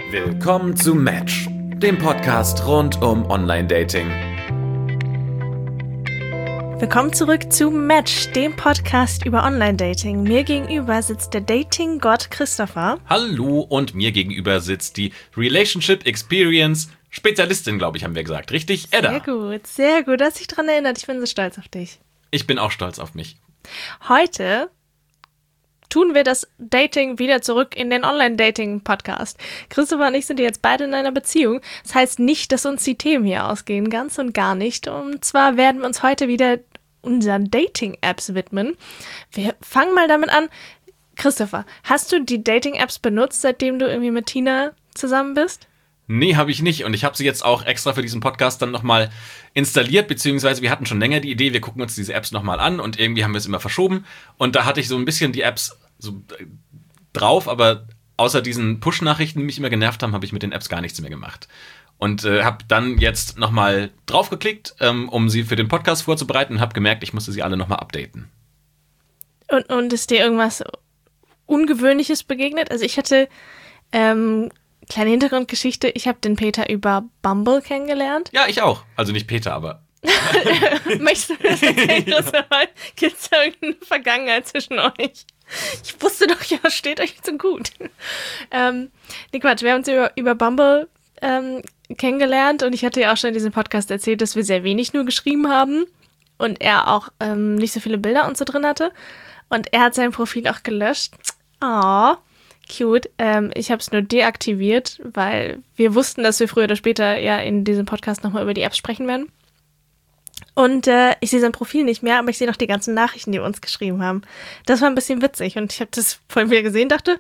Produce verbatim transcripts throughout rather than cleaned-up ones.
Willkommen zu Match, dem Podcast rund um Online-Dating. Willkommen zurück zu Match, dem Podcast über Online-Dating. Mir gegenüber sitzt der Dating-Gott Christopher. Hallo, und mir gegenüber sitzt die Relationship Experience Spezialistin, glaube ich, haben wir gesagt. Richtig, Edda? Sehr gut, sehr gut. Du hast dich daran erinnert. Ich bin so stolz auf dich. Ich bin auch stolz auf mich. Heute tun wir das Dating wieder zurück in den Online-Dating-Podcast. Christopher und ich sind jetzt beide in einer Beziehung. Das heißt nicht, dass uns die Themen hier ausgehen, ganz und gar nicht. Und zwar werden wir uns heute wieder unseren Dating-Apps widmen. Wir fangen mal damit an. Christopher, hast du die Dating-Apps benutzt, seitdem du irgendwie mit Tina zusammen bist? Nee, habe ich nicht. Und ich habe sie jetzt auch extra für diesen Podcast dann nochmal installiert, beziehungsweise wir hatten schon länger die Idee, wir gucken uns diese Apps nochmal an und irgendwie haben wir es immer verschoben. Und da hatte ich so ein bisschen die Apps so drauf, aber außer diesen Push-Nachrichten, die mich immer genervt haben, habe ich mit den Apps gar nichts mehr gemacht. Und äh, habe dann jetzt nochmal draufgeklickt, ähm, um sie für den Podcast vorzubereiten und habe gemerkt, ich musste sie alle nochmal updaten. Und, und ist dir irgendwas Ungewöhnliches begegnet? Also ich hatte... Ähm, Kleine Hintergrundgeschichte, ich habe den Peter über Bumble kennengelernt. Ja, ich auch. Also nicht Peter, aber... Möchtest du das erzählen? Gibt es da irgendeine Vergangenheit zwischen euch? Ich wusste doch, ja, steht euch so gut. ähm, nee, Quatsch, wir haben uns über, über Bumble ähm, kennengelernt und ich hatte ja auch schon in diesem Podcast erzählt, dass wir sehr wenig nur geschrieben haben und er auch ähm, nicht so viele Bilder und so drin hatte. Und er hat sein Profil auch gelöscht. Oh, cute. Ähm, ich habe es nur deaktiviert, weil wir wussten, dass wir früher oder später ja in diesem Podcast nochmal über die Apps sprechen werden. Und äh, ich sehe sein Profil nicht mehr, aber ich sehe noch die ganzen Nachrichten, die wir uns geschrieben haben. Das war ein bisschen witzig und ich habe das vorhin wieder gesehen, dachte,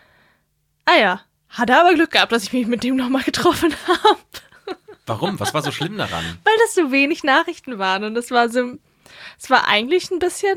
ah ja, hat er aber Glück gehabt, dass ich mich mit dem nochmal getroffen habe. Warum? Was war so schlimm daran? Weil das so wenig Nachrichten waren und es war so, es war eigentlich ein bisschen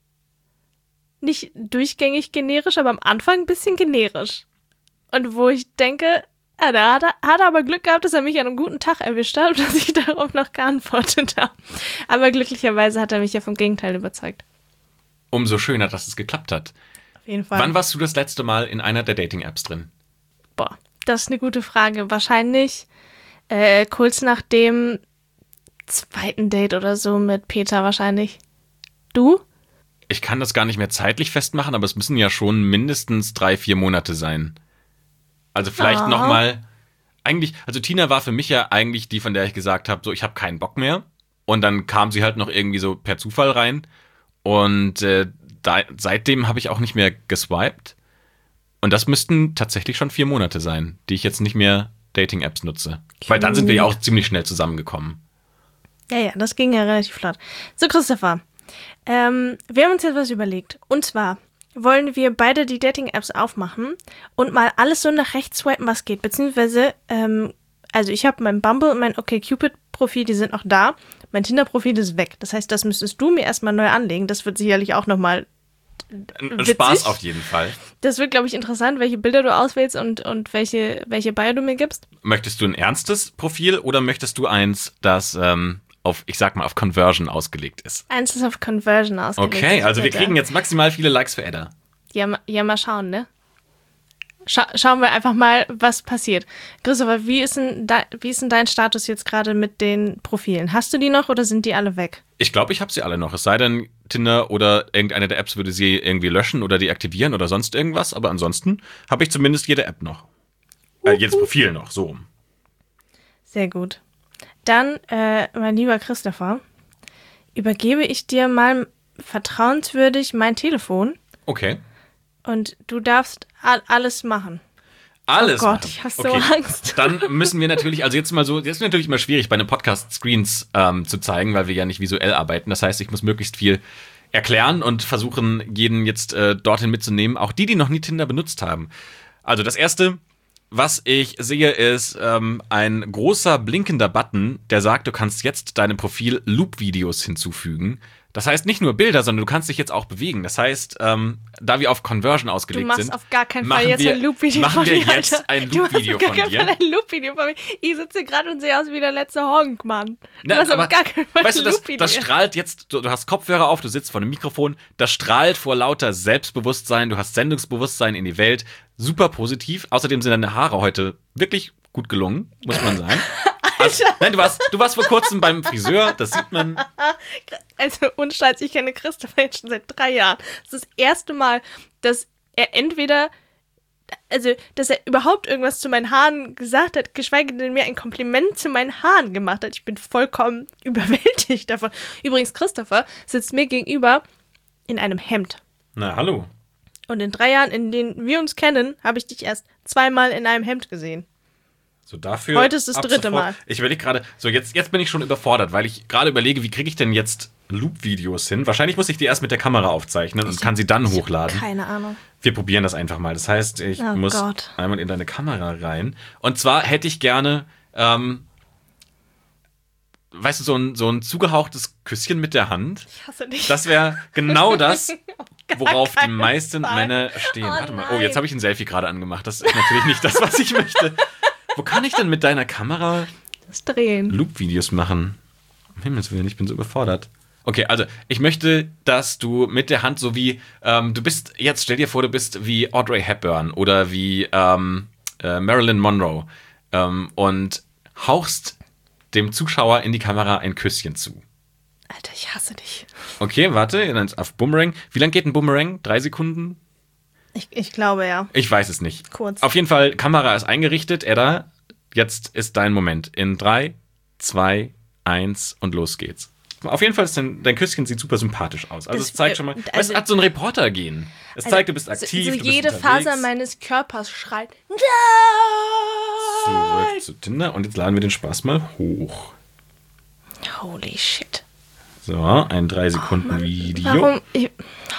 nicht durchgängig generisch, aber am Anfang ein bisschen generisch. Und wo ich denke, ja, da hat er, hat er aber Glück gehabt, dass er mich an einem guten Tag erwischt hat und dass ich darauf noch geantwortet habe. Aber glücklicherweise hat er mich ja vom Gegenteil überzeugt. Umso schöner, dass es geklappt hat. Auf jeden Fall. Wann warst du das letzte Mal in einer der Dating-Apps drin? Boah, das ist eine gute Frage. Wahrscheinlich äh, kurz nach dem zweiten Date oder so mit Peter wahrscheinlich. Du? Ich kann das gar nicht mehr zeitlich festmachen, aber es müssen ja schon mindestens drei, vier Monate sein. Also vielleicht oh. nochmal, eigentlich, also Tina war für mich ja eigentlich die, von der ich gesagt habe, so ich habe keinen Bock mehr. Und dann kam sie halt noch irgendwie so per Zufall rein. Und äh, da, seitdem habe ich auch nicht mehr geswiped. Und das müssten tatsächlich schon vier Monate sein, die ich jetzt nicht mehr Dating-Apps nutze. Cool. Weil dann sind wir ja auch ziemlich schnell zusammengekommen. Ja, ja, das ging ja relativ flott. So, Christopher. Ähm, wir haben uns jetzt was überlegt. Und zwar wollen wir beide die Dating-Apps aufmachen und mal alles so nach rechts swipen, was geht. Beziehungsweise, ähm, also ich habe mein Bumble und mein OkCupid-Profil, die sind noch da. Mein Tinder-Profil ist weg. Das heißt, das müsstest du mir erstmal neu anlegen. Das wird sicherlich auch nochmal witzig. Spaß auf jeden Fall. Das wird, glaube ich, interessant, welche Bilder du auswählst und, und welche, welche Bio du mir gibst. Möchtest du ein ernstes Profil oder möchtest du eins, das... Ähm auf, ich sag mal, auf Conversion ausgelegt ist. Eins ist auf Conversion ausgelegt. Okay, also wir kriegen jetzt maximal viele Likes für Edda. Ja, ja mal schauen, ne? Scha- schauen wir einfach mal, was passiert. Christopher, wie ist denn, da, wie ist denn dein Status jetzt gerade mit den Profilen? Hast du die noch oder sind die alle weg? Ich glaube, ich habe sie alle noch. Es sei denn, Tinder oder irgendeine der Apps würde sie irgendwie löschen oder deaktivieren oder sonst irgendwas. Aber ansonsten habe ich zumindest jede App noch. Äh, jedes Profil noch, so. Sehr gut. Dann, äh, mein lieber Christopher, übergebe ich dir mal vertrauenswürdig mein Telefon. Okay. Und du darfst a- alles machen. Alles Oh Gott, machen. ich habe so okay. Angst. Dann müssen wir natürlich, also jetzt mal so, jetzt ist natürlich immer schwierig, bei einem Podcast Screens ähm, zu zeigen, weil wir ja nicht visuell arbeiten. Das heißt, ich muss möglichst viel erklären und versuchen, jeden jetzt äh, dorthin mitzunehmen. Auch die, die noch nie Tinder benutzt haben. Also das Erste... Was ich sehe, ist ähm, ein großer blinkender Button, der sagt, du kannst jetzt deinem Profil Loop-Videos hinzufügen. Das heißt nicht nur Bilder, sondern du kannst dich jetzt auch bewegen. Das heißt, ähm, da wir auf Conversion ausgelegt Du machst sind, auf gar keinen machen Fall jetzt wir- ein Loop-Video machen von wir mir, jetzt Alter. ein Du machst Loop-Video auf gar von keinen dir. Fall ein Loop-Video von mir. Ich sitze gerade und sehe aus wie der letzte Honk, Mann. Du Na, machst aber, auf gar keinen Fall weißt du, ein das, Loop-Video. das strahlt jetzt, du, du hast Kopfhörer auf, du sitzt vor einem Mikrofon, das strahlt vor lauter Selbstbewusstsein, du hast Sendungsbewusstsein in die Welt, super positiv. Außerdem sind deine Haare heute wirklich gut gelungen, muss man sagen. Also, nein, du warst, du warst vor kurzem beim Friseur, das sieht man. Also, unstolz, ich kenne Christopher jetzt schon seit drei Jahren. Das ist das erste Mal, dass er entweder, also, dass er überhaupt irgendwas zu meinen Haaren gesagt hat, geschweige denn mir ein Kompliment zu meinen Haaren gemacht hat. Ich bin vollkommen überwältigt davon. Übrigens, Christopher sitzt mir gegenüber in einem Hemd. Na, hallo. Und in drei Jahren, in denen wir uns kennen, habe ich dich erst zweimal in einem Hemd gesehen. So, dafür Heute ist das ab dritte sofort- Mal. Ich überlege gerade, so jetzt, jetzt bin ich schon überfordert, weil ich gerade überlege, wie kriege ich denn jetzt Loop-Videos hin? Wahrscheinlich muss ich die erst mit der Kamera aufzeichnen und kann sie dann hochladen. Keine Ahnung. Wir probieren das einfach mal. Das heißt, ich Oh muss Gott. einmal in deine Kamera rein. Und zwar hätte ich gerne, ähm, weißt du, so ein, so ein zugehauchtes Küsschen mit der Hand. Ich hasse dich. Das wäre genau das, worauf die keinen meisten Fall. Männer stehen. Oh Warte mal. Oh, nein. jetzt habe ich ein Selfie gerade angemacht. Das ist natürlich nicht das, was ich möchte. Wo kann ich denn mit deiner Kamera das Drehen. Loop-Videos machen? Um Himmels Willen, ich bin so überfordert. Okay, also ich möchte, dass du mit der Hand so wie, ähm, du bist, jetzt stell dir vor, du bist wie Audrey Hepburn oder wie ähm, äh, Marilyn Monroe ähm, und hauchst dem Zuschauer in die Kamera ein Küsschen zu. Alter, ich hasse dich. Okay, warte, dann auf Boomerang. Wie lang geht ein Boomerang? Drei Sekunden? Ich, ich glaube, ja. Ich weiß es nicht. Kurz. Auf jeden Fall, Kamera ist eingerichtet. Edda, jetzt ist dein Moment. In drei, zwei, eins und los geht's. Auf jeden Fall, ist dein, dein Küsschen sieht super sympathisch aus. Also Das, es zeigt äh, schon mal, also- weißt, es hat so ein Reporter-Gehen. Es Also, zeigt, du bist so- aktiv, So, du bist jede unterwegs. Faser meines Körpers schreit. Zurück zu Tinder und jetzt laden wir den Spaß mal hoch. Holy shit. So, ein drei Sekunden Video. Warum? Ich,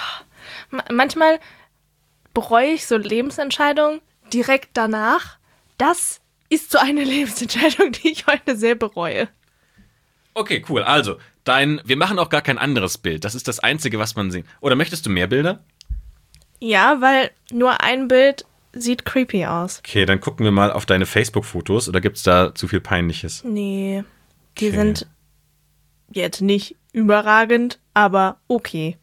Ma- manchmal bereue ich so Lebensentscheidungen direkt danach. Das ist so eine Lebensentscheidung, die ich heute sehr bereue. Okay, cool. Also, dein, wir machen auch gar kein anderes Bild. Das ist das Einzige, was man sieht. Oder möchtest du mehr Bilder? Ja, weil nur ein Bild sieht creepy aus. Okay, dann gucken wir mal auf deine Facebook-Fotos. Oder gibt es da zu viel Peinliches? Nee, die Okay. sind jetzt nicht überragend, aber okay.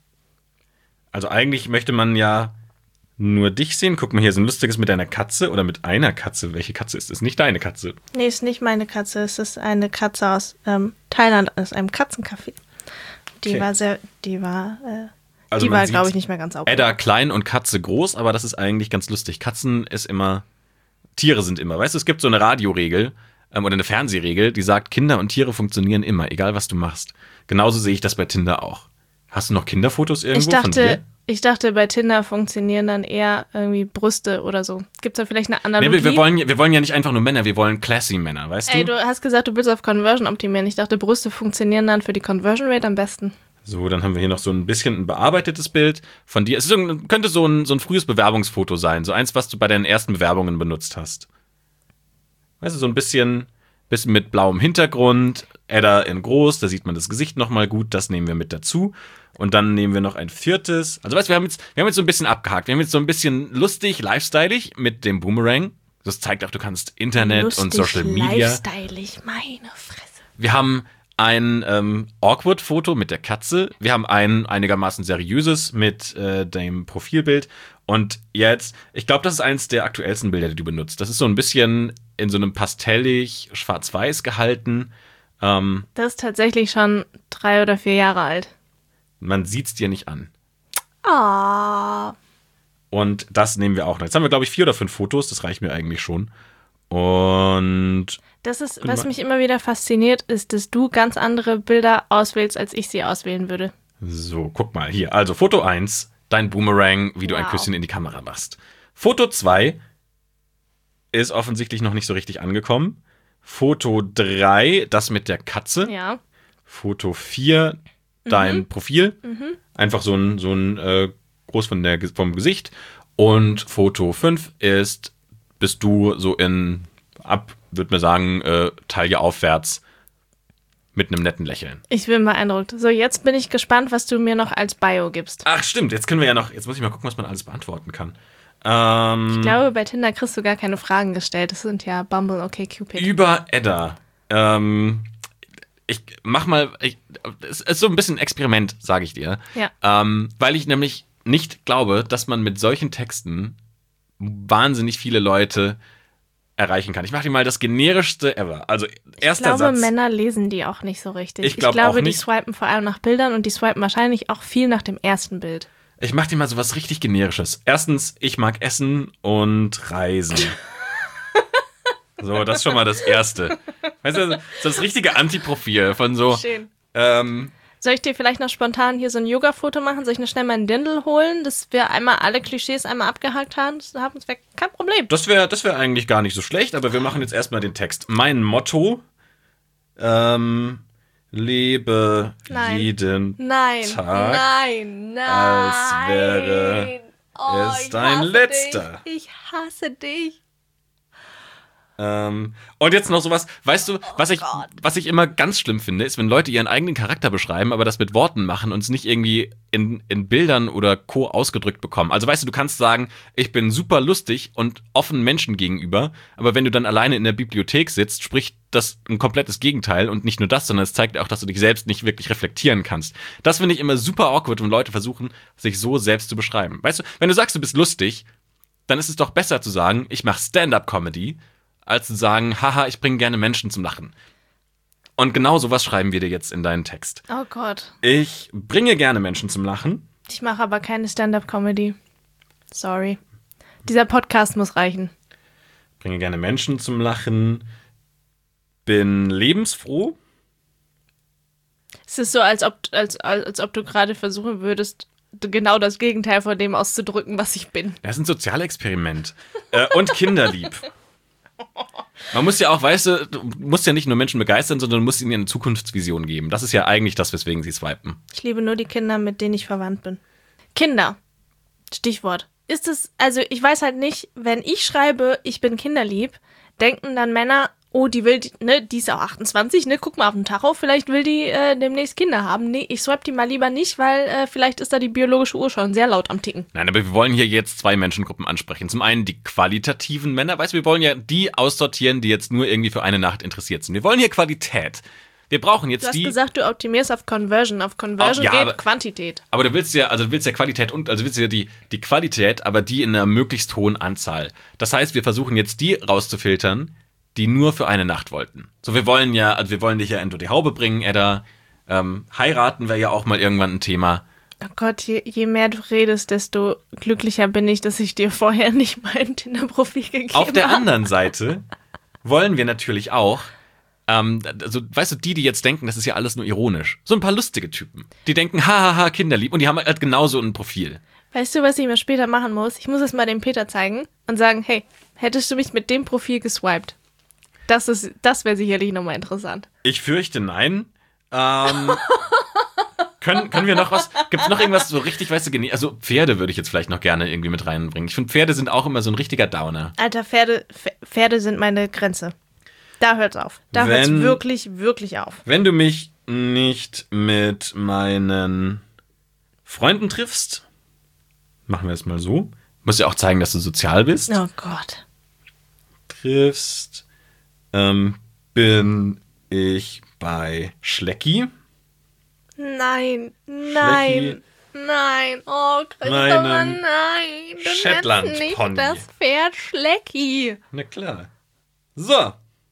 Also eigentlich möchte man ja nur dich sehen. Guck mal, hier ist ein lustiges mit deiner Katze oder mit einer Katze. Welche Katze ist es? Nicht deine Katze. Nee, ist nicht meine Katze. Es ist eine Katze aus ähm, Thailand, aus einem Katzencafé. Die Okay. war sehr, die war, äh, Also die man war, sieht glaube ich, nicht mehr ganz sauber. Edda klein und Katze groß, aber das ist eigentlich ganz lustig. Katzen ist immer, Tiere sind immer. Weißt du, es gibt so eine Radioregel ähm, oder eine Fernsehregel, die sagt, Kinder und Tiere funktionieren immer, egal was du machst. Genauso sehe ich das bei Tinder auch. Hast du noch Kinderfotos irgendwo Ich von dir? dachte, ich dachte, bei Tinder funktionieren dann eher irgendwie Brüste oder so. Gibt es da vielleicht eine Nee, Analogie? wir, wir, wollen, wir wollen ja nicht einfach nur Männer, wir wollen classy Männer, weißt Ey, du? du hast gesagt, du willst auf Conversion optimieren. Ich dachte, Brüste funktionieren dann für die Conversion Rate am besten. So, dann haben wir hier noch so ein bisschen ein bearbeitetes Bild von dir. Es ist so ein, könnte so ein, so ein frühes Bewerbungsfoto sein. So eins, was du bei deinen ersten Bewerbungen benutzt hast. Weißt du, so ein bisschen, bisschen mit blauem Hintergrund. Edda in groß, da sieht man das Gesicht nochmal gut. Das nehmen wir mit dazu. Und dann nehmen wir noch ein viertes. Also weißt du, wir haben jetzt, wir haben jetzt so ein bisschen abgehakt. Wir haben jetzt so ein bisschen lustig, lifestyleig mit dem Boomerang. Das zeigt auch, du kannst Internet Lustig, und Social Media. lifestyleig, meine Fresse. Wir haben ein ähm, Awkward-Foto mit der Katze. Wir haben ein einigermaßen seriöses mit äh, dem Profilbild. Und jetzt, ich glaube, das ist eins der aktuellsten Bilder, die du benutzt. Das ist so ein bisschen in so einem pastellig schwarz-weiß gehalten. Ähm, Das ist tatsächlich schon drei oder vier Jahre alt. man sieht es dir nicht an. Ah. Und das nehmen wir auch noch. Jetzt haben wir, glaube ich, vier oder fünf Fotos. Das reicht mir eigentlich schon. Und Das ist, Guck was mal. mich immer wieder fasziniert, ist, dass du ganz andere Bilder auswählst, als ich sie auswählen würde. so, guck mal hier. Also Foto eins, dein Boomerang, wie du ein Wow. Küsschen in die Kamera machst. Foto zwei ist offensichtlich noch nicht so richtig angekommen. Foto drei, das mit der Katze. Ja. Foto vier, dein Profil. Einfach so ein, so ein äh, groß von der, vom Gesicht. Und Foto fünf ist, bist du so in, ab, würde man sagen, äh, Taille aufwärts mit einem netten Lächeln. Ich bin beeindruckt. So, jetzt bin ich gespannt, was du mir noch als Bio gibst. Ach, stimmt. Jetzt können wir ja noch, jetzt muss ich mal gucken, was man alles beantworten kann. Ähm, ich glaube, bei Tinder kriegst du gar keine Fragen gestellt. Das sind ja Bumble, OkCupid. Über Edda. Ähm, ich mach mal, ich, es ist so ein bisschen ein Experiment, sage ich dir. Ja. Ähm, weil ich nämlich nicht glaube, dass man mit solchen Texten wahnsinnig viele Leute erreichen kann. Ich mache dir mal das generischste ever. Also erster Ich glaube, Satz. Männer lesen die auch nicht so richtig. Ich, glaub ich glaube, auch nicht. die swipen vor allem nach Bildern und die swipen wahrscheinlich auch viel nach dem ersten Bild. Ich mache dir mal so was richtig Generisches. Erstens, ich mag Essen und Reisen. So, das ist schon mal das Erste. Weißt du, so das richtige Antiprofil von so. Schön. Ähm, Soll ich dir vielleicht noch spontan hier so ein Yoga-Foto machen? Soll ich noch schnell meinen Dirndl holen, dass wir einmal alle Klischees einmal abgehakt haben? Das wäre kein Problem. Das wäre das wär eigentlich gar nicht so schlecht, aber wir machen jetzt erstmal den Text. Mein Motto, ähm, lebe Nein. jeden Nein, Tag, nein, nein. als wäre oh, es ich dein hasse letzter. Dich. Ich hasse dich. Ähm, und jetzt noch sowas, weißt du, was ich, Gott. was ich immer ganz schlimm finde, ist, wenn Leute ihren eigenen Charakter beschreiben, aber das mit Worten machen und es nicht irgendwie in, in Bildern oder Co. ausgedrückt bekommen. Also weißt du, du kannst sagen, ich bin super lustig und offen Menschen gegenüber, aber wenn du dann alleine in der Bibliothek sitzt, spricht das ein komplettes Gegenteil und nicht nur das, sondern es zeigt auch, dass du dich selbst nicht wirklich reflektieren kannst. Das finde ich immer super awkward, wenn Leute versuchen, sich so selbst zu beschreiben. Weißt du, wenn du sagst, du bist lustig, dann ist es doch besser zu sagen, ich mache Stand-up-Comedy, als zu sagen, haha, ich bringe gerne Menschen zum Lachen. Und genau sowas schreiben wir dir jetzt in deinen Text. Oh Gott. Ich bringe gerne Menschen zum Lachen. Ich mache aber keine Stand-up-Comedy. Sorry. Dieser Podcast muss reichen. Bringe gerne Menschen zum Lachen. Bin lebensfroh. Es ist so, als ob, als, als ob du gerade versuchen würdest, genau das Gegenteil von dem auszudrücken, was ich bin. Das ist ein Sozialexperiment. äh, und kinderlieb. Man muss ja auch, weißt du, du musst ja nicht nur Menschen begeistern, sondern du musst ihnen eine Zukunftsvision geben. Das ist ja eigentlich das, weswegen sie swipen. Ich liebe nur die Kinder, mit denen ich verwandt bin. Kinder. Stichwort. Ist es, also ich weiß halt nicht, wenn ich schreibe, ich bin kinderlieb, denken dann Männer, oh, die will, ne, die ist auch achtundzwanzig, ne, guck mal auf den Tacho, vielleicht will die äh, demnächst Kinder haben. Nee, ich swipe die mal lieber nicht, weil äh, vielleicht ist da die biologische Uhr schon sehr laut am Ticken. Nein, aber wir wollen hier jetzt zwei Menschengruppen ansprechen. Zum einen die qualitativen Männer, weißt du, wir wollen ja die aussortieren, die jetzt nur irgendwie für eine Nacht interessiert sind. Wir wollen hier Qualität. Wir brauchen jetzt Du hast die... gesagt, du optimierst auf Conversion. Auf Conversion Oh, ja, geht aber- Quantität. Aber du willst ja, also du willst ja Qualität und, also du willst ja die, die Qualität, aber die in einer möglichst hohen Anzahl. Das heißt, wir versuchen jetzt die rauszufiltern, die nur für eine Nacht wollten. So, wir wollen ja, also wir wollen dich ja unter die Haube bringen, Edda. Ähm, heiraten wäre ja auch mal irgendwann ein Thema. Oh Gott, je, je mehr du redest, desto glücklicher bin ich, dass ich dir vorher nicht mein Tinder-Profil gegeben habe. Auf der anderen Seite wollen wir natürlich auch, ähm, also, weißt du, die, die jetzt denken, das ist ja alles nur ironisch. So ein paar lustige Typen. Die denken, hahaha, kinderlieb. Und die haben halt genauso ein Profil. Weißt du, was ich mir später machen muss? Ich muss es mal dem Peter zeigen und sagen, hey, hättest du mich mit dem Profil geswiped? Das ist, das wäre sicherlich nochmal interessant. Ich fürchte, nein. Ähm, können, können wir noch was? Gibt es noch irgendwas so richtig, weißt du, gene- also Pferde würde ich jetzt vielleicht noch gerne irgendwie mit reinbringen. Ich finde, Pferde sind auch immer so ein richtiger Downer. Alter, Pferde, Pf- Pferde sind meine Grenze. Da hört's auf. Da hört's Wenn- wirklich, wirklich auf. Wenn du mich nicht mit meinen Freunden triffst, machen wir es mal so. Musst ja auch zeigen, dass du sozial bist. Oh Gott. Triffst, ähm, bin ich bei Schlecki. Nein, nein, nein. Oh, Christopher, Meinem nein. Du Shetland nennst nicht Pony. das Pferd Schlecki. Na klar. So.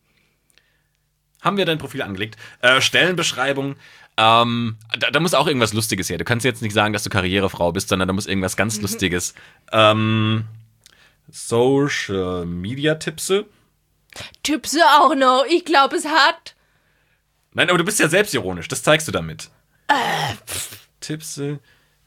Haben wir dein Profil angelegt. Äh, Stellenbeschreibung. Ähm, da, da muss auch irgendwas Lustiges her. Du kannst jetzt nicht sagen, dass du Karrierefrau bist, sondern da muss irgendwas ganz Lustiges. Ähm, Social Media Tipse. Tipse auch noch. Ich glaube, es hat. Nein, aber du bist ja selbstironisch. Das zeigst du damit. Äh, Tipse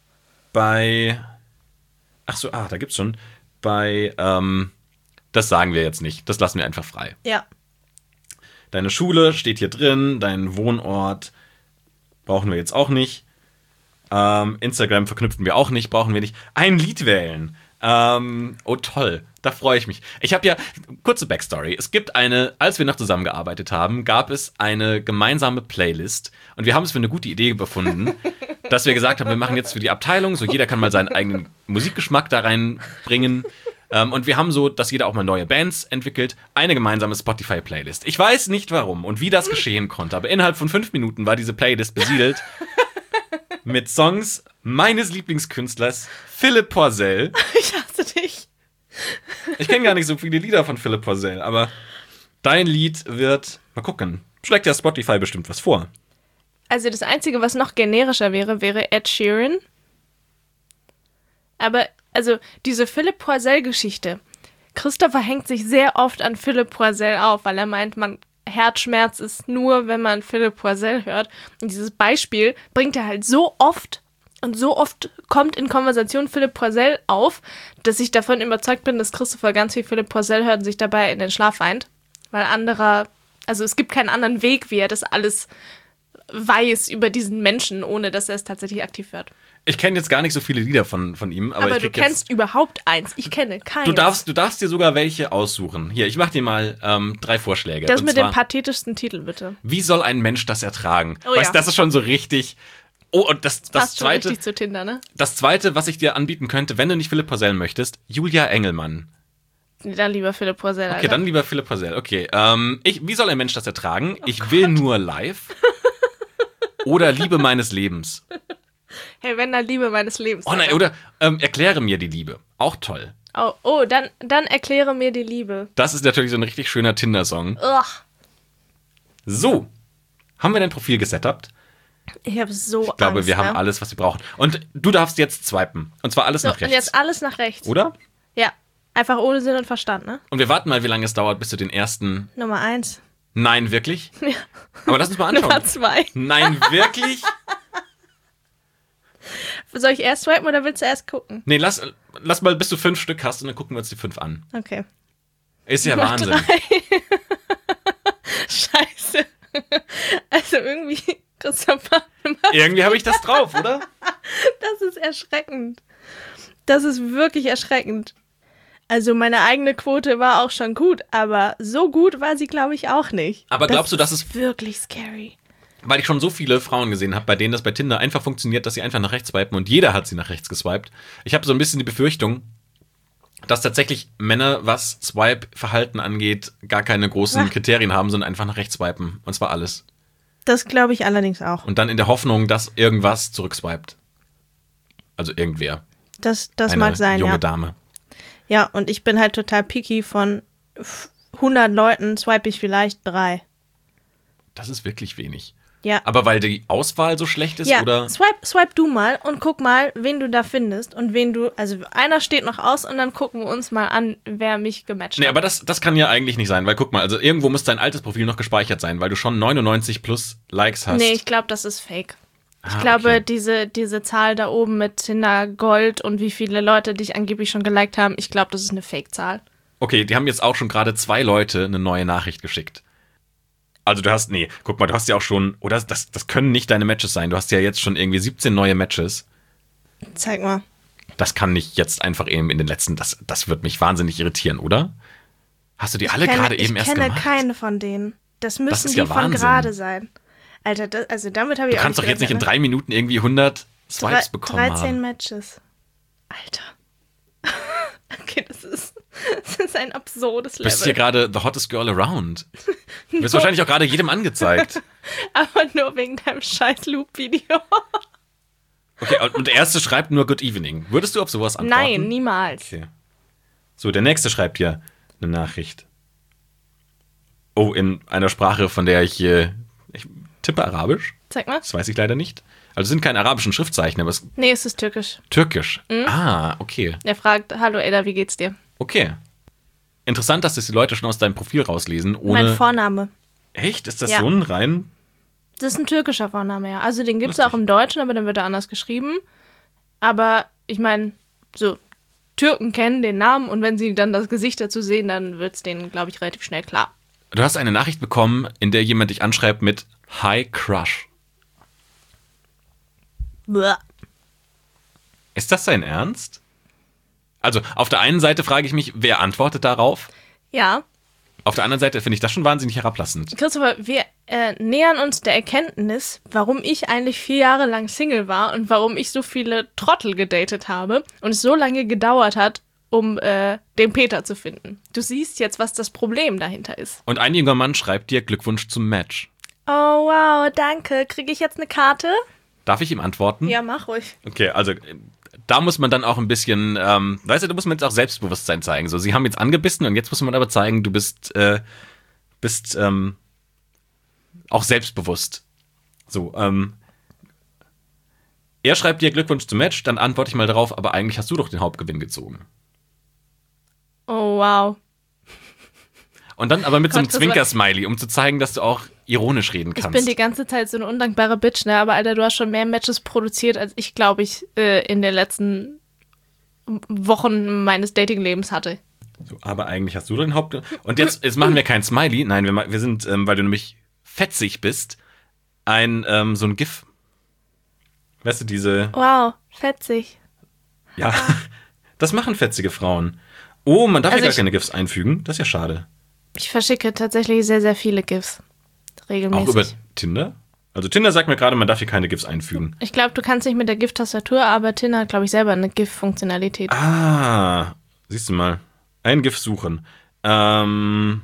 bei. Ach so, ah, da gibt's schon. Bei, ähm, das sagen wir jetzt nicht. Das lassen wir einfach frei. Ja. Deine Schule steht hier drin, dein Wohnort brauchen wir jetzt auch nicht. Ähm, Instagram verknüpfen wir auch nicht, brauchen wir nicht. Ein Lied wählen. Ähm, oh toll, da freue ich mich. Ich habe ja, kurze Backstory, es gibt eine, als wir noch zusammengearbeitet haben, gab es eine gemeinsame Playlist und wir haben es für eine gute Idee befunden, dass wir gesagt haben, wir machen jetzt für die Abteilung, so jeder kann mal seinen eigenen Musikgeschmack da reinbringen ähm, und wir haben so, dass jeder auch mal neue Bands entwickelt, eine gemeinsame Spotify-Playlist. Ich weiß nicht warum und wie das geschehen konnte, aber innerhalb von fünf Minuten war diese Playlist besiedelt mit Songs meines Lieblingskünstlers Philipp Poisel. Ich hasse dich. Ich kenne gar nicht so viele Lieder von Philipp Poisel, aber dein Lied wird, mal gucken, schlägt ja Spotify bestimmt was vor. Also das Einzige, was noch generischer wäre, wäre Ed Sheeran. Aber, also diese Philipp Poisel-Geschichte. Christopher hängt sich sehr oft an Philipp Poisel auf, weil er meint, man Herzschmerz ist nur, wenn man Philipp Poisel hört. Und dieses Beispiel bringt er halt so oft und so oft kommt in Konversation Philipp Poisel auf, dass ich davon überzeugt bin, dass Christopher ganz viel Philipp Poisel hört und sich dabei in den Schlaf weint. Weil anderer, also es gibt keinen anderen Weg, wie er das alles weiß über diesen Menschen, ohne dass er es tatsächlich aktiv hört. Ich kenne jetzt gar nicht so viele Lieder von, von ihm, aber, Aber ich du krieg kennst jetzt, überhaupt eins. Ich kenne keinen. du darfst, du darfst dir sogar welche aussuchen. Hier, ich mach dir mal ähm, drei Vorschläge. Das Und mit zwar, dem pathetischsten Titel, bitte. Wie soll ein Mensch das ertragen? Oh, weißt, ja. das ist schon so richtig. Oh, und das, das Passt schon zweite, richtig zu Tinder, ne? das zweite, was ich dir anbieten könnte, wenn du nicht Philipp Poisel möchtest, Julia Engelmann. Nee, dann lieber Philipp Poisel. Okay, Alter. dann lieber Philipp Poisel. Okay, ähm, ich, wie soll ein Mensch das ertragen? Ich will nur live. Oder Liebe meines Lebens. Hey, wenn dann Liebe meines Lebens. Oh nein, oder ähm, erkläre mir die Liebe. Auch toll. Oh, oh dann, dann erkläre mir die Liebe. Das ist natürlich so ein richtig schöner Tinder-Song. Ugh. So, haben wir dein Profil gesetupt? Ich habe so Ich glaube, Angst, wir ne? haben alles, was wir brauchen. Und du darfst jetzt swipen. Und zwar alles So, nach und rechts. jetzt alles nach rechts. Oder? Ja, einfach ohne Sinn und Verstand, ne? Und wir warten mal, wie lange es dauert, bis du den ersten... Nummer eins. Nein, wirklich? Ja. Aber lass uns mal anschauen. Nummer zwei. Nein, wirklich? Soll ich erst swipen oder willst du erst gucken? Nee, lass, lass mal, bis du fünf Stück hast und dann gucken wir uns die fünf an. Okay. Ist ja Nummer Wahnsinn. drei. Scheiße. Also irgendwie, Christopher, Irgendwie habe ich das drauf, oder? das ist erschreckend. Das ist wirklich erschreckend. Also meine eigene Quote war auch schon gut, aber so gut war sie, glaube ich, auch nicht. Aber glaubst das du, dass ist es... wirklich scary. Weil ich schon so viele Frauen gesehen habe, bei denen das bei Tinder einfach funktioniert, dass sie einfach nach rechts swipen und jeder hat sie nach rechts geswiped. Ich habe so ein bisschen die Befürchtung, dass tatsächlich Männer, was Swipe-Verhalten angeht, gar keine großen Ach. Kriterien haben, sondern einfach nach rechts swipen. Und zwar alles. Das glaube ich allerdings auch. Und dann in der Hoffnung, dass irgendwas zurückswiped. Also irgendwer. Das, das Eine mag sein, junge ja. Dame. Ja, und ich bin halt total picky. Von hundert Leuten swipe ich vielleicht drei. Das ist wirklich wenig. Ja. Aber weil die Auswahl so schlecht ist, Ja, oder? swipe, swipe du mal und guck mal, wen du da findest und wen du, also einer steht noch aus und dann gucken wir uns mal an, wer mich gematcht Nee, hat. aber das, das kann ja eigentlich nicht sein, weil guck mal, also irgendwo muss dein altes Profil noch gespeichert sein, weil du schon neunundneunzig plus Likes hast. Nee, ich glaube, das ist fake. Ich Ah, glaube, okay. diese, diese Zahl da oben mit Tinder Gold und wie viele Leute dich angeblich schon geliked haben, ich glaube, das ist eine Fake-Zahl. Okay, die haben jetzt auch schon gerade zwei Leute eine neue Nachricht geschickt. Also du hast, nee, guck mal, du hast ja auch schon, oder das, das können nicht deine Matches sein. Du hast ja jetzt schon irgendwie siebzehn neue Matches. Zeig mal. Das kann nicht jetzt einfach eben in den letzten, das, das wird mich wahnsinnig irritieren, oder? Hast du die alle Ich kenne- gerade eben erst Ich kenne gemacht? keine von denen. Das müssen ist die ja von Wahnsinn. gerade sein. Alter, das, also damit habe ich Du auch kannst doch nicht jetzt nicht in gerechnet, drei Minuten irgendwie hundert ne? Swipes Drei- bekommen dreizehn haben. Matches. Alter. Okay, das ist, das ist ein absurdes Du bist Level. hier gerade the hottest girl around. Du wirst wahrscheinlich auch gerade jedem angezeigt. Aber nur wegen deinem scheiß Loop-Video. Okay, und der erste schreibt nur Good Evening. Würdest du auf sowas antworten? Nein, niemals. Okay. So, der nächste schreibt hier eine Nachricht. Oh, in einer Sprache, von der ich, äh, ich tippe Arabisch. Zeig mal. Das weiß ich leider nicht. Also es sind keine arabischen Schriftzeichen, aber es ist Nee, es ist türkisch. türkisch. Ah, okay. Er fragt, hallo Eda, wie geht's dir? Okay. Interessant, dass das die Leute schon aus deinem Profil rauslesen, ohne... Mein Vorname. Echt? Ist das Ja. so ein rein... Das ist ein türkischer Vorname, ja. Also den gibt's Lustig. auch im Deutschen, aber dann wird er anders geschrieben. Aber ich meine, so, Türken kennen den Namen und wenn sie dann das Gesicht dazu sehen, dann wird's denen, glaube ich, relativ schnell klar. Du hast eine Nachricht bekommen, in der jemand dich anschreibt mit Hi Crush. Bäh. Ist das dein Ernst? Also auf der einen Seite frage ich mich, wer antwortet darauf? Ja. Auf der anderen Seite finde ich das schon wahnsinnig herablassend. Christopher, wir äh, nähern uns der Erkenntnis, warum ich eigentlich vier Jahre lang Single war und warum ich so viele Trottel gedatet habe und es so lange gedauert hat, um äh, den Peter zu finden. Du siehst jetzt, was das Problem dahinter ist. Und ein junger Mann schreibt dir Glückwunsch zum Match. Oh, wow, danke. Kriege ich jetzt eine Karte? Darf ich ihm antworten? Ja, mach ruhig. Okay, also da muss man dann auch ein bisschen, ähm, weißt du, da muss man jetzt auch Selbstbewusstsein zeigen. So, sie haben jetzt angebissen und jetzt muss man aber zeigen, du bist, äh, bist ähm, auch selbstbewusst. So, ähm, er schreibt dir Glückwunsch zum Match, dann antworte ich mal darauf, aber eigentlich hast du doch den Hauptgewinn gezogen. Oh, wow. Und dann aber mit so einem Gott, das Zwinker-Smiley, um zu zeigen, dass du auch ironisch reden kannst. Ich bin die ganze Zeit so eine undankbare Bitch, ne? Aber Alter, du hast schon mehr Matches produziert, als ich, glaube ich, äh, in den letzten Wochen meines Datinglebens hatte. So, aber eigentlich hast du den Haupt... Und jetzt, jetzt machen wir kein Smiley. Nein, wir, ma- wir sind, ähm, weil du nämlich fetzig bist, ein, ähm, so ein GIF. Weißt du, diese... Wow, fetzig. Ja, das machen fetzige Frauen. Oh, man darf Also ja gar ich- keine GIFs einfügen. Das ist ja schade. Ich verschicke tatsächlich sehr, sehr viele GIFs. Regelmäßig. Auch über Tinder? Also Tinder sagt mir gerade, man darf hier keine GIFs einfügen. Ich glaube, du kannst nicht mit der GIF-Tastatur, aber Tinder hat, glaube ich, selber eine GIF-Funktionalität. Ah, siehst du mal. Ein GIF suchen. Ähm.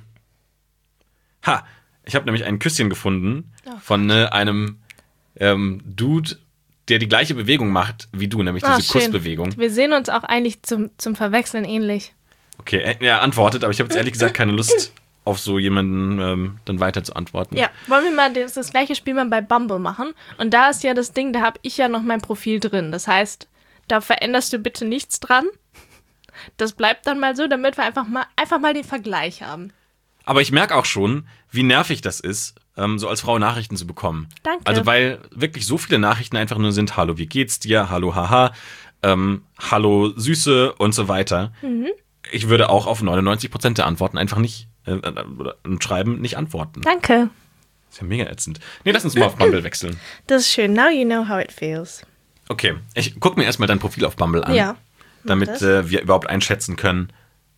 Ha, ich habe nämlich ein Küsschen gefunden Oh, von äh, einem ähm, Dude, der die gleiche Bewegung macht wie du, nämlich Ah, diese schön. Kussbewegung. Wir sehen uns auch eigentlich zum, zum Verwechseln ähnlich. Okay, er, er antwortet, aber ich habe jetzt ehrlich gesagt keine Lust, auf so jemanden ähm, dann weiter zu antworten. Ja, wollen wir mal das, das gleiche Spiel mal bei Bumble machen? Und da ist ja das Ding, da habe ich ja noch mein Profil drin. Das heißt, da veränderst du bitte nichts dran. Das bleibt dann mal so, damit wir einfach mal, einfach mal den Vergleich haben. Aber ich merke auch schon, wie nervig das ist, ähm, so als Frau Nachrichten zu bekommen. Danke. Also weil wirklich so viele Nachrichten einfach nur sind, hallo, wie geht's dir? Hallo, haha. Ähm, hallo, Süße und so weiter. Mhm. Ich würde auch auf neunundneunzig Prozent der Antworten einfach nicht, äh, oder ein Schreiben nicht antworten. Danke. Das ist ja mega ätzend. Nee, lass uns mal auf Bumble wechseln. Das ist schön. Now you know how it feels. Okay, ich guck mir erstmal dein Profil auf Bumble an. Ja. mach Damit das. äh, wir überhaupt einschätzen können,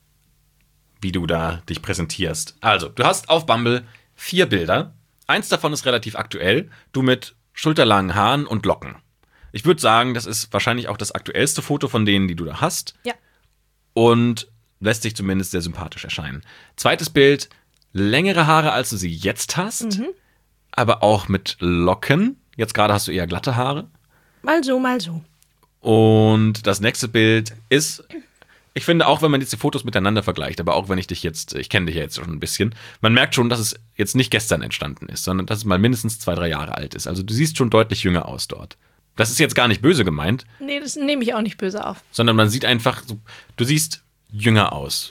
wie du da dich präsentierst. Also, du hast auf Bumble vier Bilder. Eins davon ist relativ aktuell. Du mit schulterlangen Haaren und Locken. Ich würde sagen, das ist wahrscheinlich auch das aktuellste Foto von denen, die du da hast. Ja. Und lässt sich zumindest sehr sympathisch erscheinen. Zweites Bild, längere Haare, als du sie jetzt hast, Mhm. aber auch mit Locken. Jetzt gerade hast du eher glatte Haare. Mal so, mal so. Und das nächste Bild ist, ich finde, auch wenn man jetzt die Fotos miteinander vergleicht, aber auch wenn ich dich jetzt, ich kenne dich ja jetzt schon ein bisschen, man merkt schon, dass es jetzt nicht gestern entstanden ist, sondern dass es mal mindestens zwei, drei Jahre alt ist. Also du siehst schon deutlich jünger aus dort. Das ist jetzt gar nicht böse gemeint, Nee, das nehme ich auch nicht böse auf. sondern man sieht einfach, so, du siehst jünger aus.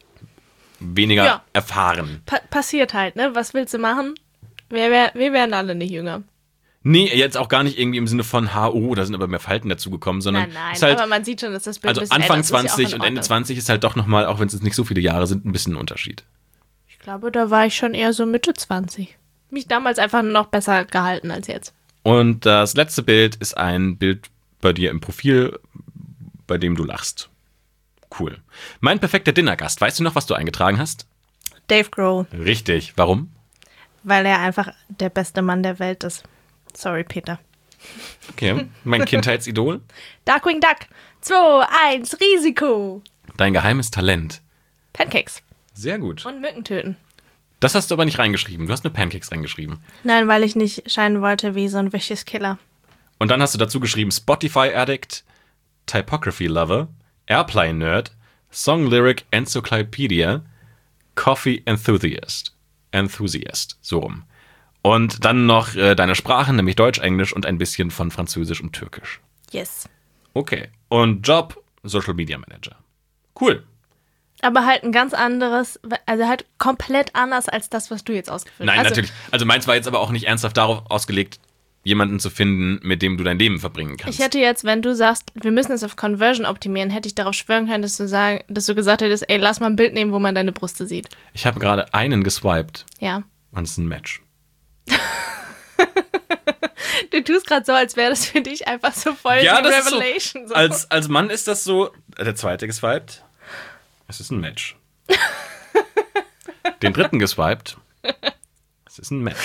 Weniger Ja. erfahren. Pa passiert halt, ne? Was willst du machen? Wir, wär, wir werden alle nicht jünger. Nee, jetzt auch gar nicht irgendwie im Sinne von H O, da sind aber mehr Falten dazugekommen, sondern Nein, nein, ist halt, aber man sieht schon, dass das Bild also ein bisschen Anfang älter ist, ist ja auch in zwanzig und Ende Ordnung. zwanzig ist halt doch nochmal, auch wenn es jetzt nicht so viele Jahre sind, ein bisschen ein Unterschied. Ich glaube, da war ich schon eher so Mitte zwanzig. Mich damals einfach noch besser gehalten als jetzt. Und das letzte Bild ist ein Bild bei dir im Profil, bei dem du lachst. Cool. Mein perfekter Dinnergast. Weißt du noch, was du eingetragen hast? Dave Grohl, Richtig. Warum? weil er einfach der beste Mann der Welt ist. Sorry, Peter. Okay. Mein Kindheitsidol. Darkwing Duck. zwei, eins, Risiko. Dein geheimes Talent. Pancakes. Sehr gut. Und Mücken töten. Das hast du aber nicht reingeschrieben. Du hast nur Pancakes reingeschrieben. Nein, weil ich nicht scheinen wollte wie so ein vicious Killer. Und dann hast du dazu geschrieben Spotify Addict, Typography Lover, Airplane Nerd, Song Lyric Encyclopedia, Coffee Enthusiast. Enthusiast, so rum. Und dann noch äh, deine Sprachen, nämlich Deutsch, Englisch und ein bisschen von Französisch und Türkisch. Yes. Okay. Und Job, Social Media Manager. Cool. Aber halt ein ganz anderes, also halt komplett anders als das, was du jetzt ausgefüllt hast. Nein, also, natürlich. Also meins war jetzt aber auch nicht ernsthaft darauf ausgelegt, jemanden zu finden, mit dem du dein Leben verbringen kannst. Ich hätte jetzt, wenn du sagst, wir müssen es auf Conversion optimieren, hätte ich darauf schwören können, dass du, sagen, dass du gesagt hättest, ey, lass mal ein Bild nehmen, wo man deine Brüste sieht. Ich habe gerade einen geswiped Ja. und es ist ein Match. Du Du tust gerade so, als wäre das für dich einfach so voll Ja, die das Revelation. ist so, So. als, als Mann ist das so, der zweite geswiped, es ist ein Match. Den dritten geswiped, es ist ein Match.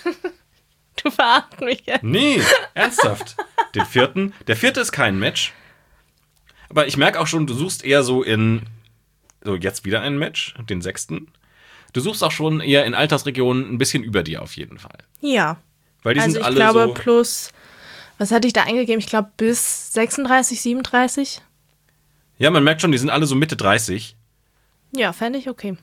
Du verarschst mich jetzt. Nee, ernsthaft. Den vierten, der vierte ist kein Match. Aber ich merke auch schon, du suchst eher so in, so jetzt wieder ein Match, den sechsten. Du suchst auch schon eher in Altersregionen ein bisschen über dir auf jeden Fall. Ja. Weil die Also sind ich alle glaube so, plus, was hatte ich da eingegeben? Ich glaube bis sechsunddreißig, siebenunddreißig. ja, man merkt schon, die sind alle so Mitte dreißig. Ja, fände ich okay.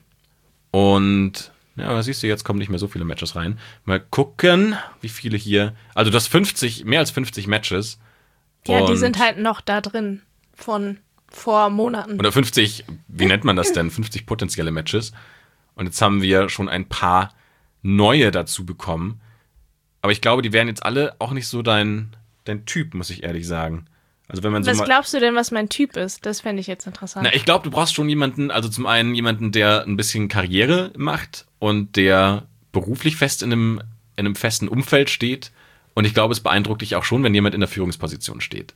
Und, ja, aber siehst du, jetzt kommen nicht mehr so viele Matches rein. Mal gucken, wie viele hier, also das fünfzig, mehr als fünfzig Matches. Ja, die Und- sind halt noch da drin von vor Monaten. Oder fünfzig, wie nennt man das denn? fünfzig potenzielle Matches. Und jetzt haben wir schon ein paar neue dazu bekommen. Aber ich glaube, die wären jetzt alle auch nicht so dein, dein Typ, muss ich ehrlich sagen. Also wenn man so Was mal, glaubst du denn, was mein Typ ist? Das fände ich jetzt interessant. na, ich glaube, du brauchst schon jemanden, also zum einen jemanden, der ein bisschen Karriere macht und der beruflich fest in einem, in einem festen Umfeld steht. Und ich glaube, es beeindruckt dich auch schon, wenn jemand in der Führungsposition steht.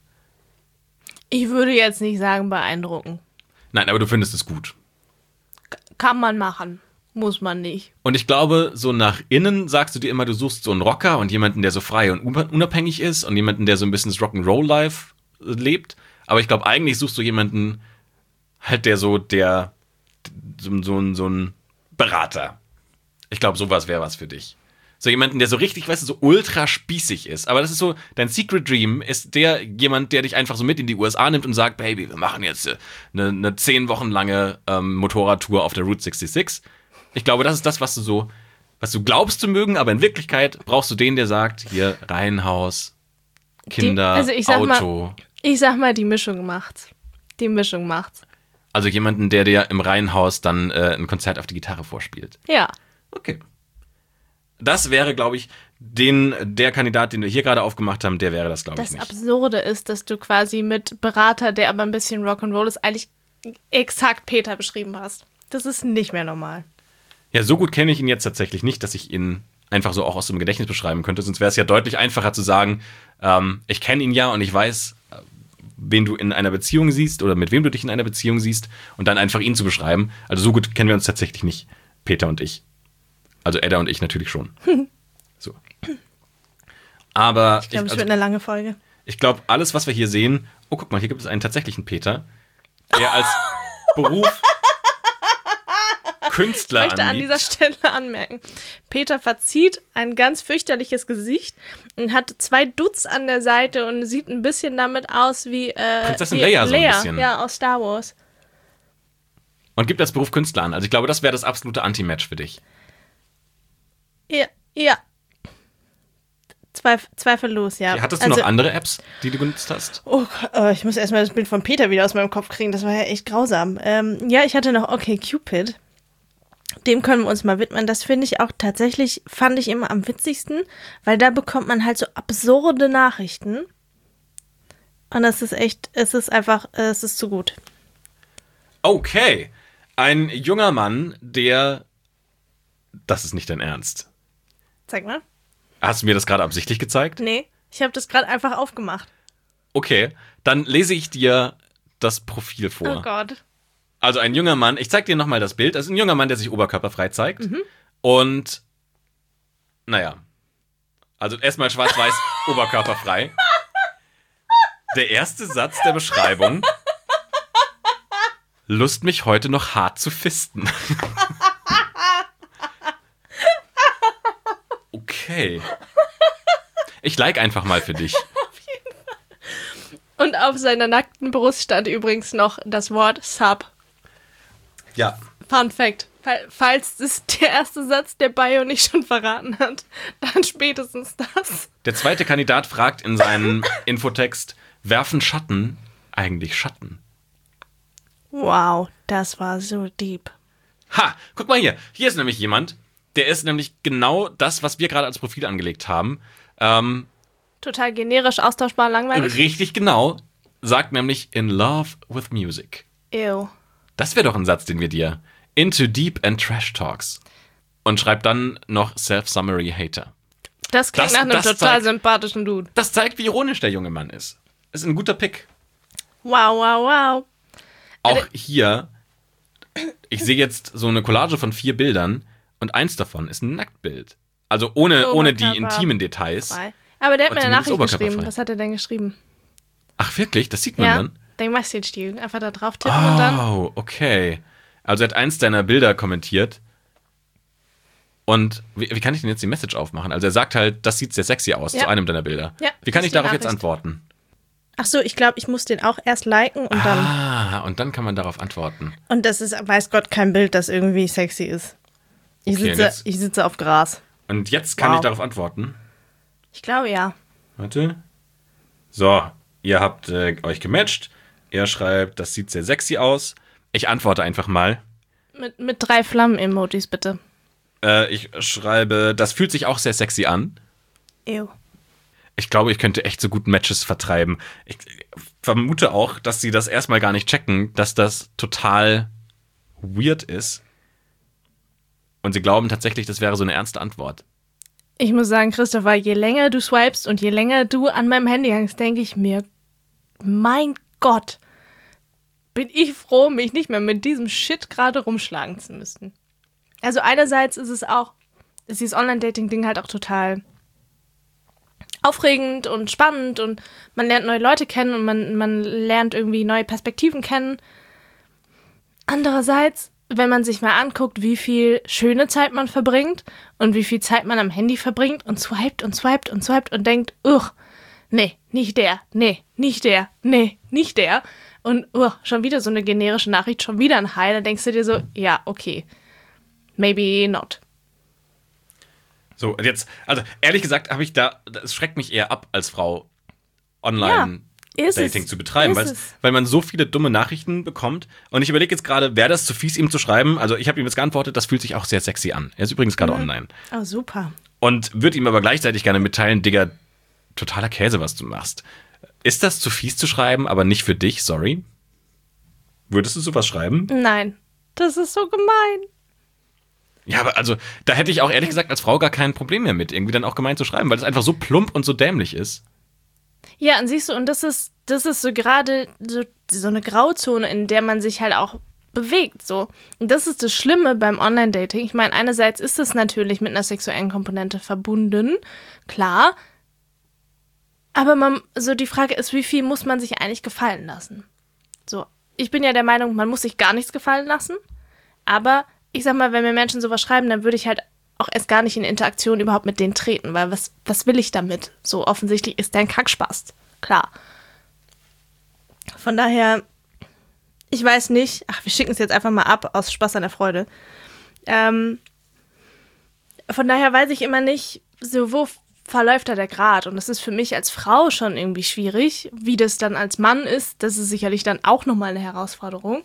Ich würde jetzt nicht sagen beeindrucken. Nein, aber du findest es gut. Kann man machen. Muss man nicht. Und ich glaube, so nach innen sagst du dir immer, du suchst so einen Rocker und jemanden, der so frei und unabhängig ist und jemanden, der so ein bisschen das Rock'n'Roll-Life lebt. Aber ich glaube, eigentlich suchst du jemanden, halt der so, der, so, so, ein- so ein Berater. Ich glaube, sowas wäre was für dich. So jemanden, der so richtig, weißt du, so ultra spießig ist. Aber das ist so, dein Secret Dream ist der jemand, der dich einfach so mit in die U S A nimmt und sagt, Baby, wir machen jetzt äh, eine, eine zehn Wochen lange ähm, Motorradtour auf der Route sechsundsechzig. Ich glaube, das ist das, was du so, was du glaubst zu mögen, aber in Wirklichkeit brauchst du den, der sagt, hier, Reihenhaus, Kinder, Die- also ich sag mal- Auto. Ich sag mal, die Mischung macht's. Die Mischung macht's. Also jemanden, der dir im Reihenhaus dann äh, ein Konzert auf die Gitarre vorspielt. Ja. Okay. Das wäre, glaube ich, den, der Kandidat, den wir hier gerade aufgemacht haben, der wäre das, glaube ich, Das nicht. Absurde ist, dass du quasi mit Berater, der aber ein bisschen Rock'n'Roll ist, eigentlich exakt Peter beschrieben hast. Das ist nicht mehr normal. Ja, so gut kenne ich ihn jetzt tatsächlich nicht, dass ich ihn einfach so auch aus dem Gedächtnis beschreiben könnte. Sonst wäre es ja deutlich einfacher zu sagen, ähm, ich kenne ihn ja und ich weiß, äh, wen du in einer Beziehung siehst oder mit wem du dich in einer Beziehung siehst und dann einfach ihn zu beschreiben. Also so gut kennen wir uns tatsächlich nicht, Peter und ich. Also Edda und ich natürlich schon. So. Aber Ich glaube, es also, wird eine lange Folge. ich glaube, alles, was wir hier sehen, oh, guck mal, hier gibt es einen tatsächlichen Peter, der als Beruf Künstler Ich möchte an dieser anbietet. Stelle anmerken. Peter verzieht ein ganz fürchterliches Gesicht und hat zwei Dutz an der Seite und sieht ein bisschen damit aus wie äh, Prinzessin wie Leia so ein bisschen. Ja, aus Star Wars. Und gibt als Beruf Künstler an. Also ich glaube, das wäre das absolute Anti-Match für dich. Ja, ja. Zweif zweifellos, ja. Hattest du Also- noch andere Apps, die du genutzt hast? Oh, Gott, oh, ich muss erstmal das Bild von Peter wieder aus meinem Kopf kriegen. Das war ja echt grausam. Ähm, ja, ich hatte noch OkCupid. Dem können wir uns mal widmen. Das finde ich auch tatsächlich, fand ich immer am witzigsten, weil da bekommt man halt so absurde Nachrichten. Und das ist echt, es ist einfach, es ist zu gut. Okay. Ein junger Mann, der... Das ist nicht dein Ernst. Zeig mal. Hast du mir das gerade absichtlich gezeigt? Nee, ich habe das gerade einfach aufgemacht. Okay, dann lese ich dir das Profil vor. Oh Gott. Also ein junger Mann, ich zeig dir nochmal das Bild. Das ist ein junger Mann, der sich oberkörperfrei zeigt. Und, naja. Also erstmal schwarz-weiß, oberkörperfrei. Der erste Satz der Beschreibung. Lust mich heute noch hart zu fisten. Okay. Ich like einfach mal für dich. Und auf seiner nackten Brust stand übrigens noch das Wort Sub. Ja. Fun Fact. Fall- Falls das der erste Satz der Bio nicht schon verraten hat, dann spätestens das. Der zweite Kandidat fragt in seinem Infotext, werfen Schatten eigentlich Schatten? Wow, das war so deep. Ha, guck mal hier. Hier ist nämlich jemand, der ist nämlich genau das, was wir gerade als Profil angelegt haben. Ähm, Total generisch, austauschbar, langweilig. richtig genau. Sagt nämlich in love with music. Ew. Das wäre doch ein Satz, den wir dir. Into deep and trash talks. Und schreibt dann noch self-summary hater. Das klingt Das- nach einem das total zeigt- sympathischen Dude. Das zeigt, wie ironisch der junge Mann ist. Ist ein guter Pick. Wow, wow, wow. Auch hier, ich sehe jetzt so eine Collage von vier Bildern und eins davon ist ein Nacktbild. Also ohne, ohne die Oberkörper intimen Details. frei. Aber der hat Und mir eine zumindest Nachricht oberkörperfrei. geschrieben. Was hat er denn geschrieben? Ach wirklich? Das sieht man Ja, dann? den Message-Deal. Einfach da drauf tippen und dann. Oh, okay. Also er hat eins deiner Bilder kommentiert. Und wie, wie kann ich denn jetzt die Message aufmachen? Also er sagt halt, das sieht sehr sexy aus, Ja. zu einem deiner Bilder. Ja, wie kann das ich ist die darauf jetzt Nachricht. antworten? Ach so, ich glaube, ich muss den auch erst liken und dann. Ah, und dann kann man darauf antworten. Und das ist, weiß Gott, kein Bild, das irgendwie sexy ist. Ich, Okay, sitze, jetzt- ich sitze auf Gras. Und jetzt kann Wow. ich darauf antworten. Ich glaube ja. Warte. So, ihr habt äh, euch gematcht. Er schreibt, das sieht sehr sexy aus. Ich antworte einfach mal. Mit, mit drei Flammen-Emojis, bitte. Äh, ich schreibe, das fühlt sich auch sehr sexy an. Ew. Ich glaube, ich könnte echt so gut Matches vertreiben. Ich vermute auch, dass sie das erstmal gar nicht checken, dass das total weird ist. Und sie glauben tatsächlich, das wäre so eine ernste Antwort. Ich muss sagen, Christopher, je länger du swipest und je länger du an meinem Handy hängst, denke ich mir, mein Gott, bin ich froh, mich nicht mehr mit diesem Shit gerade rumschlagen zu müssen. Also einerseits ist es auch, ist dieses Online-Dating-Ding halt auch total aufregend und spannend und man lernt neue Leute kennen und man, man lernt irgendwie neue Perspektiven kennen. Andererseits, wenn man sich mal anguckt, wie viel schöne Zeit man verbringt und wie viel Zeit man am Handy verbringt und swiped und swiped und swiped und denkt, uch, nee, nicht der, nee, nicht der, nee, nicht der. Und uch, schon wieder so eine generische Nachricht, schon wieder ein Hi, dann denkst du dir so, ja, okay, maybe not. So, und jetzt, also ehrlich gesagt, habe ich da, das schreckt mich eher ab, als Frau online Ist Dating es. zu betreiben, Ist weil, es. weil man so viele dumme Nachrichten bekommt. Und ich überlege jetzt gerade, wäre das zu fies, ihm zu schreiben? Also ich habe ihm jetzt geantwortet, das fühlt sich auch sehr sexy an. Er ist übrigens gerade online. Oh, super. Und würde ihm aber gleichzeitig gerne mitteilen, Digga, totaler Käse, was du machst. Ist das zu fies zu schreiben, aber nicht für dich, sorry? Würdest du sowas schreiben? Nein, das ist so gemein. Ja, aber also, da hätte ich auch ehrlich gesagt als Frau gar kein Problem mehr mit, irgendwie dann auch gemein zu schreiben, weil es einfach so plump und so dämlich ist. Ja, und siehst du, und das ist, das ist so gerade so, so eine Grauzone, in der man sich halt auch bewegt, so. Und das ist das Schlimme beim Online-Dating. Ich meine, einerseits ist es natürlich mit einer sexuellen Komponente verbunden, klar. Aber man, so die Frage ist, wie viel muss man sich eigentlich gefallen lassen? So, ich bin ja der Meinung, man muss sich gar nichts gefallen lassen. Aber ich sag mal, wenn mir Menschen sowas schreiben, dann würde ich halt auch erst gar nicht in Interaktion überhaupt mit denen treten, weil was, was will ich damit? So offensichtlich ist der ein Kackspaß. Klar. Von daher, ich weiß nicht, ach, wir schicken es jetzt einfach mal ab, aus Spaß an der Freude. Ähm, von daher weiß ich immer nicht, so wo verläuft da der Grat? Und das ist für mich als Frau schon irgendwie schwierig. Wie das dann als Mann ist, das ist sicherlich dann auch nochmal eine Herausforderung.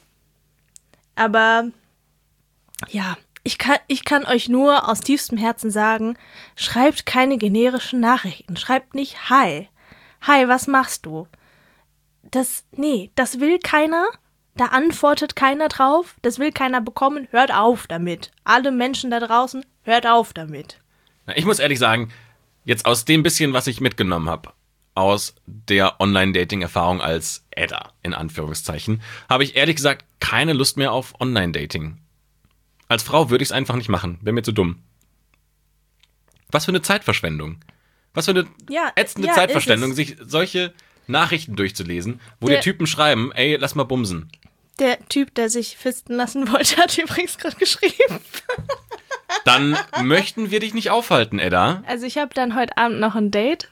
Aber ja, ich kann, ich kann euch nur aus tiefstem Herzen sagen, schreibt keine generischen Nachrichten. Schreibt nicht Hi. Hi, was machst du? Das, nee, das will keiner. Da antwortet keiner drauf. Das will keiner bekommen. Hört auf damit. Alle Menschen da draußen, hört auf damit. Na, ich muss ehrlich sagen, jetzt aus dem bisschen, was ich mitgenommen habe, aus der Online-Dating-Erfahrung als Edda, in Anführungszeichen, habe ich ehrlich gesagt keine Lust mehr auf Online-Dating. Als Frau würde ich es einfach nicht machen. Wäre mir zu dumm. Was für eine Zeitverschwendung. Was für eine Ja, ätzende ja, Zeitverschwendung, ist sich solche Nachrichten durchzulesen, wo Der- dir Typen schreiben, ey, lass mal bumsen. Der Typ, der sich fisten lassen wollte, hat übrigens gerade geschrieben. Dann möchten wir dich nicht aufhalten, Edda, Also ich habe dann heute Abend noch ein Date.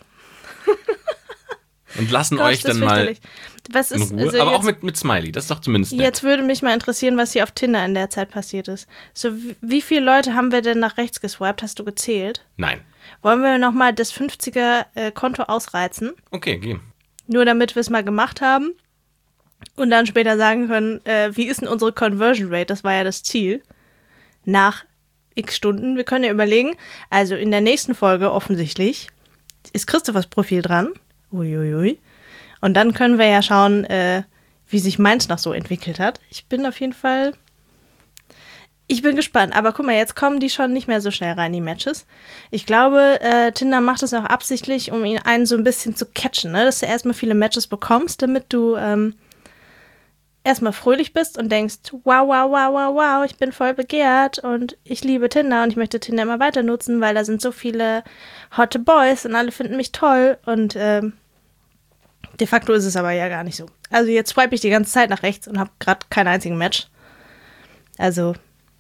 und lassen Gott, euch das dann ist mal fürchterlich. Was in ist, Ruhe. also Aber auch jetzt, mit, mit Smiley, das ist doch zumindest nett. jetzt würde mich mal interessieren, was hier auf Tinder in der Zeit passiert ist. So, wie, wie viele Leute haben wir denn nach rechts geswiped? Hast du gezählt? Nein. Wollen wir nochmal das fünfziger-Konto ausreizen? Okay, geh. Nur damit wir es mal gemacht haben. Und dann später sagen können, äh, wie ist denn unsere Conversion Rate? Das war ja das Ziel. Nach x Stunden. Wir können ja überlegen, also in der nächsten Folge offensichtlich ist Christophers Profil dran. Uiuiui. Und dann können wir ja schauen, äh, wie sich meins noch so entwickelt hat. Ich bin auf jeden Fall... Ich bin gespannt, aber guck mal, jetzt kommen die schon nicht mehr so schnell rein, die Matches. Ich glaube, äh, Tinder macht das auch absichtlich, um ihn einen so ein bisschen zu catchen, ne? Dass du erstmal viele Matches bekommst, damit du ähm, erstmal fröhlich bist und denkst, wow, wow, wow, wow, wow, ich bin voll begehrt und ich liebe Tinder und ich möchte Tinder immer weiter nutzen, weil da sind so viele hotte Boys und alle finden mich toll und ähm, de facto ist es aber ja gar nicht so. Also jetzt swipe ich die ganze Zeit nach rechts und habe gerade keinen einzigen Match. Also...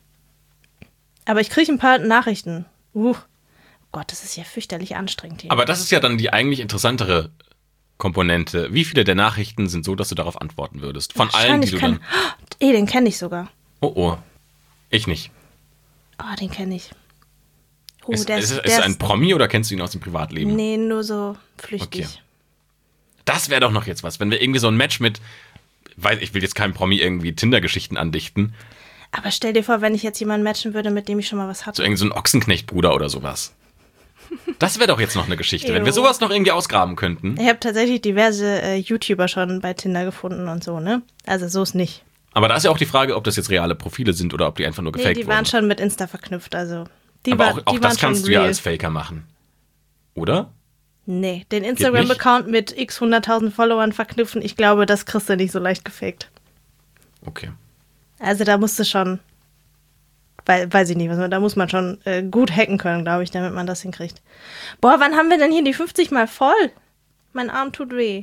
Aber ich kriege ein paar Nachrichten. Uh, Gott, das ist ja fürchterlich anstrengend hier. Aber das ist ja dann die eigentlich interessantere Komponente. Wie viele der Nachrichten sind so, dass du darauf antworten würdest? Von allen, die du kann, dann... Oh, ey, den kenne ich sogar. Oh, oh. Ich nicht. Oh, den kenne ich. Oh, ist der ist, ist, ist der er ein ist, Promi oder kennst du ihn aus dem Privatleben? Nee, nur so flüchtig. Okay. Das wäre doch noch jetzt was, wenn wir irgendwie so ein Match mit... Weiß, ich will jetzt keinem Promi irgendwie Tinder-Geschichten andichten. Aber stell dir vor, wenn ich jetzt jemanden matchen würde, mit dem ich schon mal was hatte. So irgendwie so ein Ochsenknechtbruder oder sowas. Das wäre doch jetzt noch eine Geschichte, wenn wir sowas noch irgendwie ausgraben könnten. Ich habe tatsächlich diverse äh, YouTuber schon bei Tinder gefunden und so, ne? Also so ist nicht. Aber da ist ja auch die Frage, ob das jetzt reale Profile sind oder ob die einfach nur gefaked Nee, die wurden. waren schon mit Insta verknüpft, also die Aber war, auch, auch die das waren kannst schon du ja real. als Faker machen. Oder? Nee, den Instagram-Account mit x hunderttausend Followern verknüpfen, ich glaube, das kriegst du nicht so leicht gefaked. Okay. Also da musst du schon, weil, weiß ich nicht, was man, da muss man schon äh, gut hacken können, glaube ich, damit man das hinkriegt. Boah, wann haben wir denn hier die fünfzig mal voll? Mein Arm tut weh.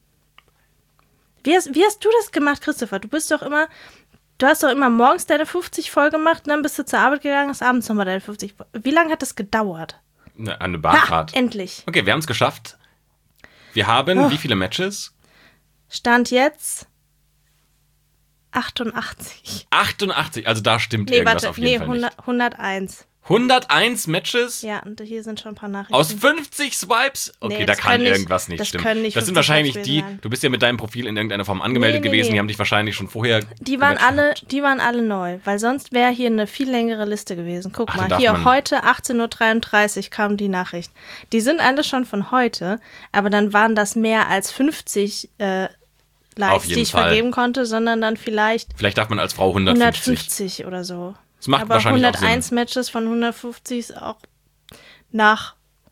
Wie hast, wie hast du das gemacht, Christopher? Du bist doch immer, du hast doch immer morgens deine fünfzig voll gemacht und dann bist du zur Arbeit gegangen, hast abends nochmal deine fünfzig voll. Wie lange hat das gedauert? Eine, eine Bahnfahrt. Ha, endlich. Okay, wir haben es geschafft. Wir haben Oh. wie viele Matches? Stand jetzt achtundachtzig. achtundachtzig, also da stimmt Nee, irgendwas warte, auf jeden nee, Fall hundert, nicht. hunderteins. hunderteins Matches? Ja, und hier sind schon ein paar Nachrichten. Aus fünfzig Swipes? Okay, Nee, da das kann können nicht- irgendwas nicht das stimmen. können nicht das sind fünfzig wahrscheinlich Swipes die, sein. du bist ja mit deinem Profil in irgendeiner Form angemeldet Nee, nee, gewesen, nee. die haben dich wahrscheinlich schon vorher Die waren gematcht alle, gehabt. die waren alle neu, weil sonst wäre hier eine viel längere Liste gewesen. Guck Ach, dann mal, darf hier man- heute achtzehn Uhr dreiunddreißig kam die Nachricht. Die sind alle schon von heute, aber dann waren das mehr als fünfzig äh, Auf Likes, jeden die ich Fall. vergeben konnte, sondern dann vielleicht Vielleicht darf man als Frau hundertfünfzig. hundertfünfzig oder so. Das macht aber wahrscheinlich auch hunderteins Matches von hundertfünfzig ist auch nach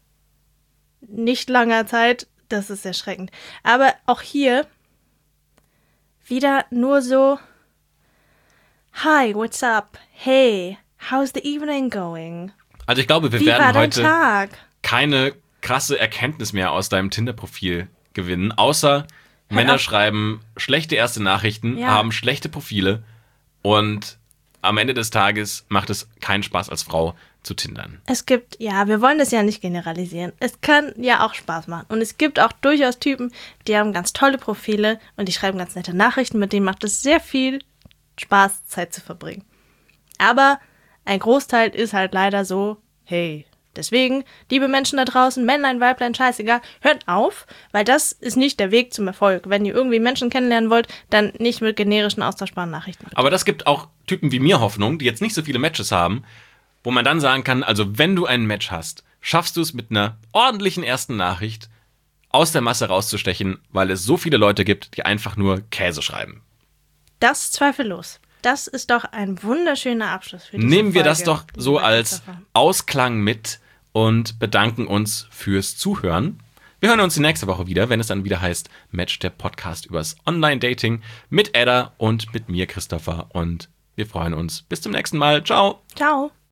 nicht langer Zeit, das ist erschreckend. Aber auch hier wieder nur so: Hi, what's up? Hey, how's the evening going? Also ich glaube, wir Wie war werden dein heute Tag? keine krasse Erkenntnis mehr aus deinem Tinder-Profil gewinnen, außer Männer auf. schreiben schlechte erste Nachrichten, Ja. haben schlechte Profile und am Ende des Tages macht es keinen Spaß als Frau zu tindern. Es gibt, ja, wir wollen das ja nicht generalisieren. Es kann ja auch Spaß machen. Und es gibt auch durchaus Typen, die haben ganz tolle Profile und die schreiben ganz nette Nachrichten, mit denen macht es sehr viel Spaß, Zeit zu verbringen. Aber ein Großteil ist halt leider so: Hey, deswegen, liebe Menschen da draußen, Männlein, Weiblein, scheißegal, hört auf, weil das ist nicht der Weg zum Erfolg. Wenn ihr irgendwie Menschen kennenlernen wollt, dann nicht mit generischen, austauschbaren Nachrichten. Aber das gibt auch Typen wie mir Hoffnung, die jetzt nicht so viele Matches haben, wo man dann sagen kann, also wenn du ein Match hast, schaffst du es mit einer ordentlichen ersten Nachricht aus der Masse rauszustechen, weil es so viele Leute gibt, die einfach nur Käse schreiben. Das zweifellos. Das ist doch ein wunderschöner Abschluss für diese Nehmen wir Folge, das doch so lieber als Christopher. Ausklang mit und bedanken uns fürs Zuhören. Wir hören uns die nächste Woche wieder, wenn es dann wieder heißt Match, der Podcast übers Online-Dating mit Edda und mit mir, Christopher. Und wir freuen uns. Bis zum nächsten Mal. Ciao. Ciao.